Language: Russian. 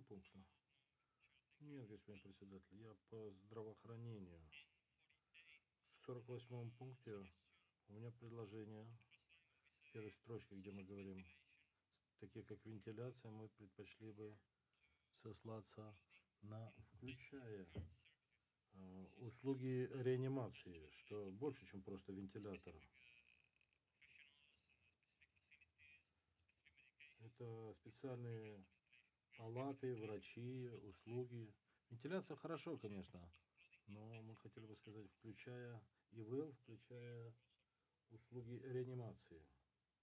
пункта? Нет, господин председатель, я по здравоохранению. В 48 пункте у меня предложение в первой строчке, где мы говорим, такие как вентиляция, мы предпочли бы сослаться на включая услуги реанимации, что больше, чем просто вентилятор. Это специальные палаты, врачи, услуги. Вентиляция хорошо, конечно, но мы хотели бы сказать, включая ИВЛ, включая услуги реанимации.